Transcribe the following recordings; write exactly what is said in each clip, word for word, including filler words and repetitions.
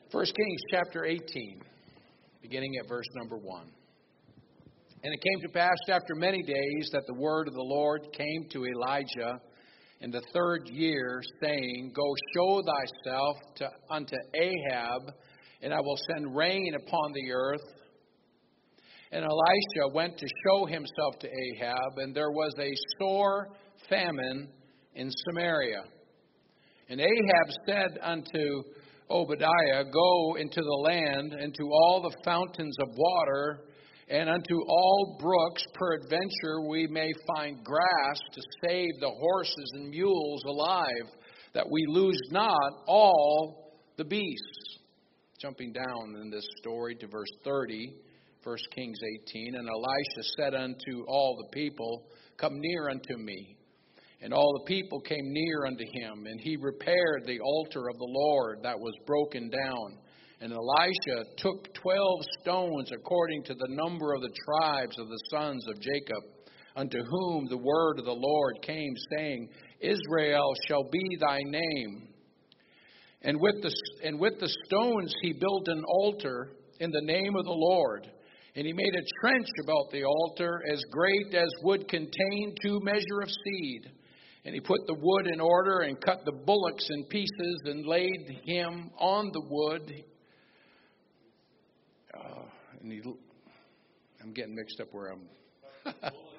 First Kings chapter eighteen, beginning at verse number one. And it came to pass after many days that the word of the Lord came to Elijah in the third year, saying, Go show thyself to, unto Ahab, and I will send rain upon the earth. And Elisha went to show himself to Ahab, and there was a sore famine in Samaria. And Ahab said unto Obadiah, Go into the land, into all the fountains of water, and unto all brooks, peradventure we may find grass to save the horses and mules alive, that we lose not all the beasts. Jumping down in this story to verse thirty, First Kings eighteen, And Elisha said unto all the people, Come near unto me. And all the people came near unto him, and he repaired the altar of the Lord that was broken down. And Elisha took twelve stones according to the number of the tribes of the sons of Jacob, unto whom the word of the Lord came, saying, Israel shall be thy name. And with the, and with the stones he built an altar in the name of the Lord. And he made a trench about the altar as great as would contain two measure of seed. And he put the wood in order and cut the bullocks in pieces and laid him on the wood. Uh, and he, I'm getting mixed up where I'm.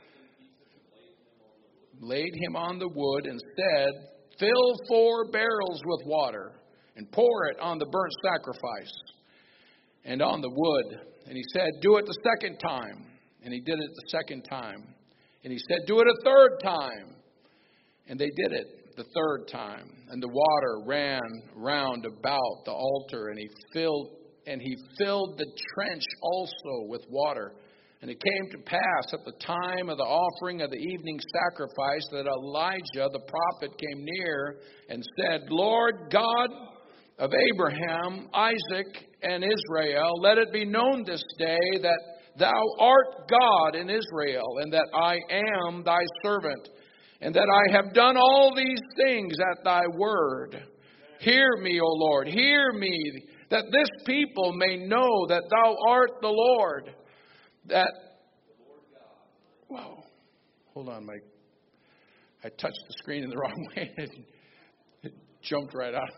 Laid him on the wood and said, Fill four barrels with water and pour it on the burnt sacrifice and on the wood. And he said, Do it the second time. And he did it the second time. And he said, Do it a third time. And they did it the third time. And the water ran round about the altar, and he filled and he filled the trench also with water. And it came to pass at the time of the offering of the evening sacrifice that Elijah the prophet came near and said, Lord God of Abraham, Isaac, and Israel, let it be known this day that thou art God in Israel, and that I am thy servant, and that I have done all these things at thy word. Hear me, O Lord, hear me, that this people may know that thou art the Lord. That, whoa, hold on, Mike. I touched the screen in the wrong way. It jumped right out.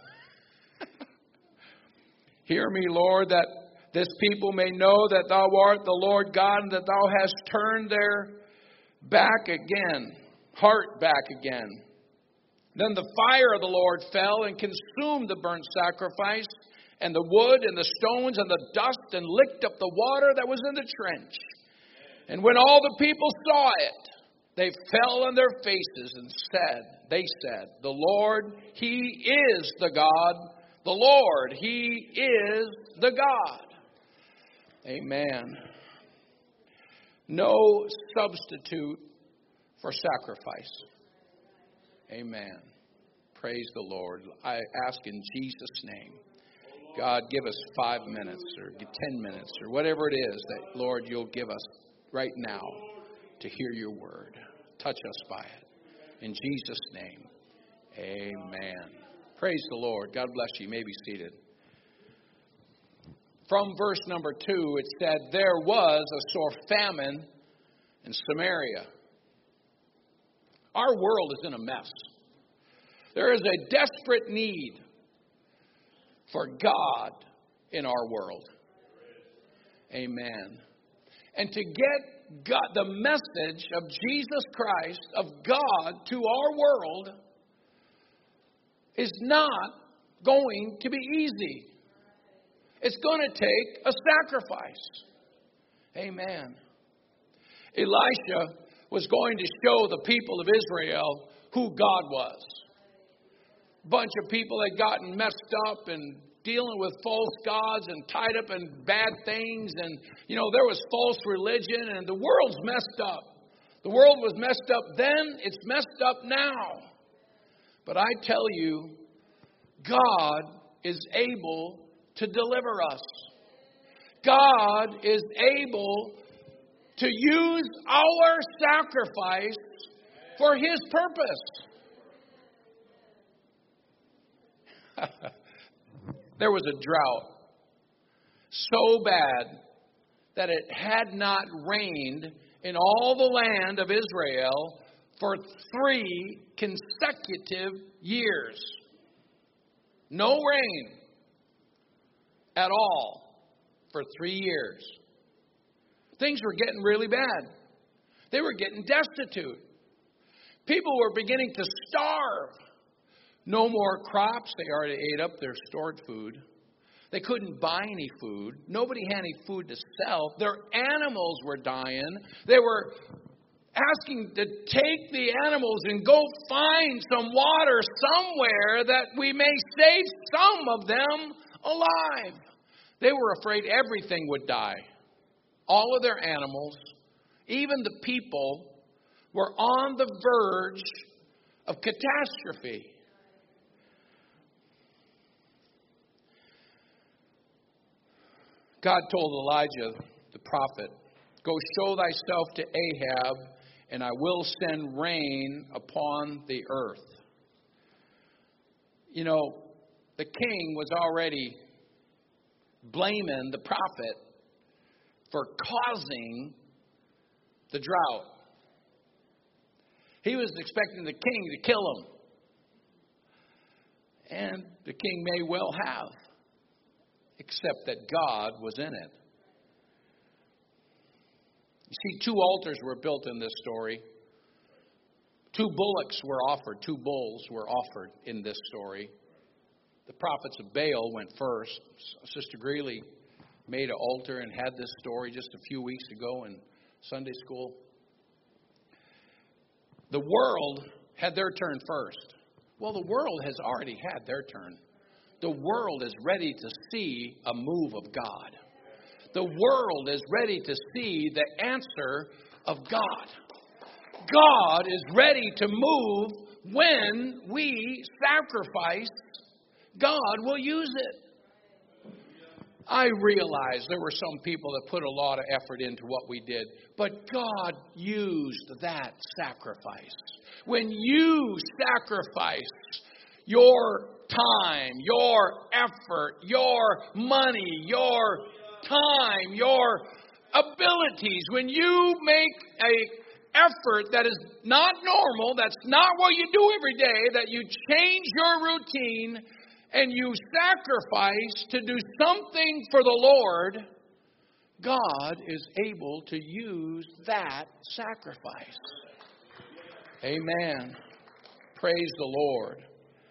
Hear me, Lord, that this people may know that thou art the Lord God, and that thou hast turned their back again, heart back again. Then the fire of the Lord fell and consumed the burnt sacrifice, and the wood, and the stones, and the dust, and licked up the water that was in the trench. And when all the people saw it, they fell on their faces and said, they said, The Lord, He is the God. The Lord, He is the God. Amen. No substitute for sacrifice. Amen. Praise the Lord. I ask in Jesus' name. God, give us five minutes or ten minutes or whatever it is that, Lord, you'll give us right now to hear your word. Touch us by it. In Jesus' name, amen. Praise the Lord. God bless you. You may be seated. From verse number two, it said, There was a sore famine in Samaria. Our world is in a mess. There is a desperate need for God in our world. Amen. And to get God, the message of Jesus Christ, of God to our world, is not going to be easy. It's going to take a sacrifice. Amen. Elisha was going to show the people of Israel who God was. A bunch of people had gotten messed up and dealing with false gods and tied up in bad things. And, you know, there was false religion and the world's messed up. The world was messed up then. It's messed up now. But I tell you, God is able to deliver us. God is able to use our sacrifice for His purpose. There was a drought so bad that it had not rained in all the land of Israel for three consecutive years. No rain at all for three years. Things were getting really bad. They were getting destitute. People were beginning to starve. No more crops. They already ate up their stored food. They couldn't buy any food. Nobody had any food to sell. Their animals were dying. They were asking to take the animals and go find some water somewhere that we may save some of them alive. They were afraid everything would die. All of their animals, even the people, were on the verge of catastrophe. God told Elijah, the prophet, "Go show thyself to Ahab, and I will send rain upon the earth." You know, the king was already blaming the prophet for causing the drought. He was expecting the king to kill him. And the king may well have, except that God was in it. You see, two altars were built in this story. Two bullocks were offered. Two bulls were offered in this story. The prophets of Baal went first. Sister Greeley made an altar and had this story just a few weeks ago in Sunday school. The world had their turn first. Well, the world has already had their turn. The world is ready to see a move of God. The world is ready to see the answer of God. God is ready to move when we sacrifice. God will use it. I realize there were some people that put a lot of effort into what we did, but God used that sacrifice. When you sacrifice your time, your effort, your money, your time, your abilities, when you make a effort that is not normal, that's not what you do every day, that you change your routine and you sacrifice to do something for the Lord, God is able to use that sacrifice. Amen. Praise the Lord.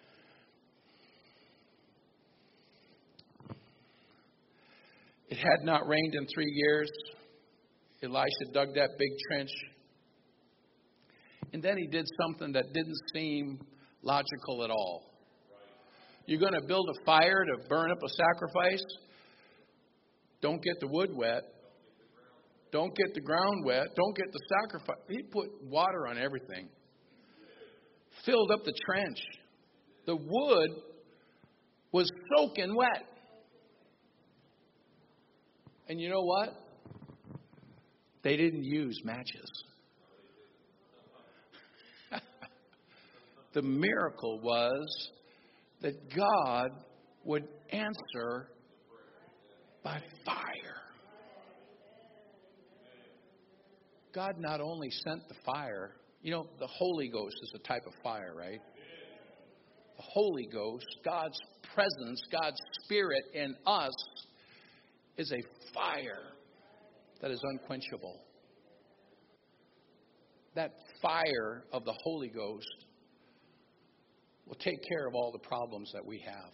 It had not rained in three years. Elisha dug that big trench. And then he did something that didn't seem logical at all. You're going to build a fire to burn up a sacrifice? Don't get the wood wet. Don't get the ground wet. Don't get the sacrifice. He put water on everything. Filled up the trench. The wood was soaking wet. And you know what? They didn't use matches. The miracle was that God would answer by fire. God not only sent the fire, you know, the Holy Ghost is a type of fire, right? The Holy Ghost, God's presence, God's Spirit in us is a fire that is unquenchable. That fire of the Holy Ghost will take care of all the problems that we have.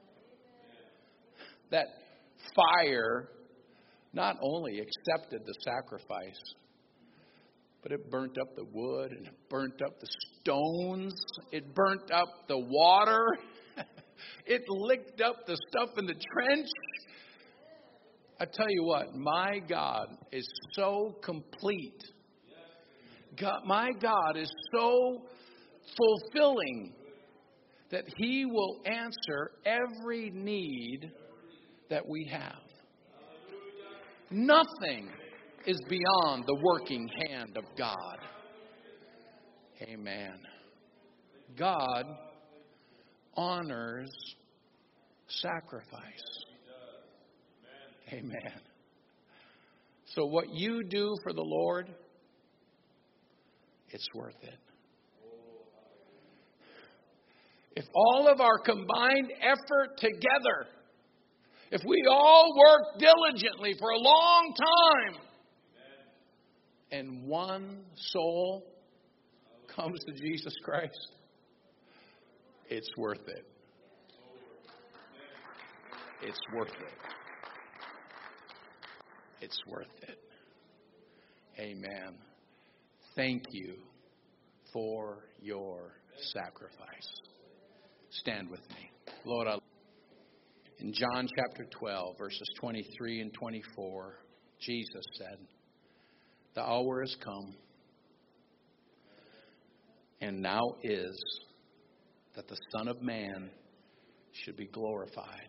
That fire not only accepted the sacrifice, but it burnt up the wood and it burnt up the stones. It burnt up the water. It licked up the stuff in the trench. I tell you what, my God is so complete. God, my God is so fulfilling that He will answer every need that we have. Nothing is beyond the working hand of God. Amen. God honors sacrifice. Amen. So what you do for the Lord, it's worth it. If all of our combined effort together, if we all work diligently for a long time, and one soul comes to Jesus Christ, it's worth it. It's worth it. It's worth it. Amen. Thank you for your sacrifice. Stand with me. Lord, I... in John chapter twelve, verses twenty-three and twenty-four, Jesus said, the hour has come, and now is, that the Son of Man should be glorified.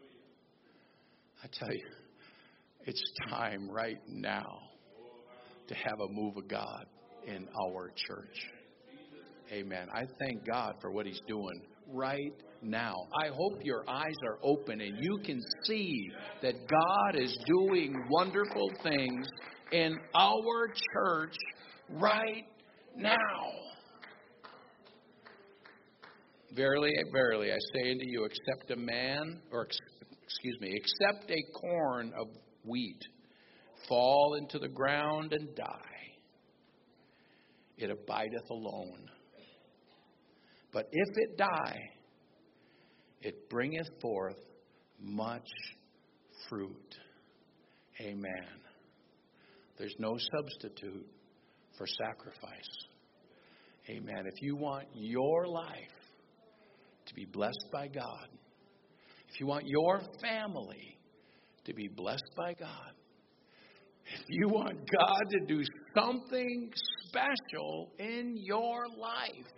I tell you, it's time right now to have a move of God in our church. Amen. I thank God for what He's doing right now. I hope your eyes are open and you can see that God is doing wonderful things in our church right now. Verily, verily, I say unto you, except a man, or excuse me, except a corn of wheat fall into the ground and die, it abideth alone. But if it die, it bringeth forth much fruit. Amen. There's no substitute for sacrifice. Amen. If you want your life to be blessed by God, if you want your family to be blessed by God, if you want God to do something special in your life,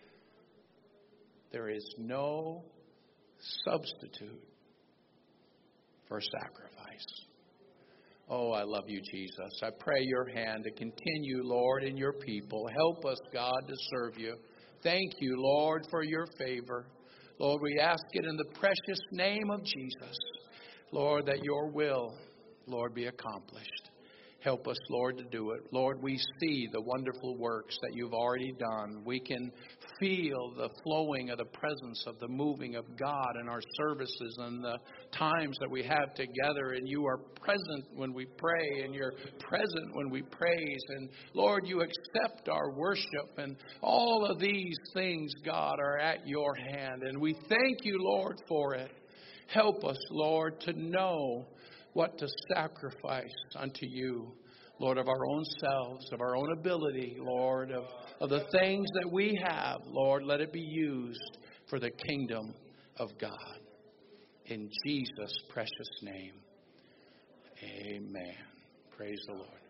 there is no substitute for sacrifice. Oh, I love you, Jesus. I pray your hand to continue, Lord, in your people. Help us, God, to serve you. Thank you, Lord, for your favor. Lord, we ask it in the precious name of Jesus. Lord, that your will, Lord, be accomplished. Help us, Lord, to do it. Lord, we see the wonderful works that you've already done. We can feel the flowing of the presence of the moving of God in our services and the times that we have together. And you are present when we pray, and you're present when we praise. And Lord, you accept our worship. And all of these things, God, are at your hand. And we thank you, Lord, for it. Help us, Lord, to know what to sacrifice unto you, Lord, of our own selves, of our own ability, Lord, of, of the things that we have, Lord, let it be used for the kingdom of God. In Jesus' precious name, amen. Praise the Lord.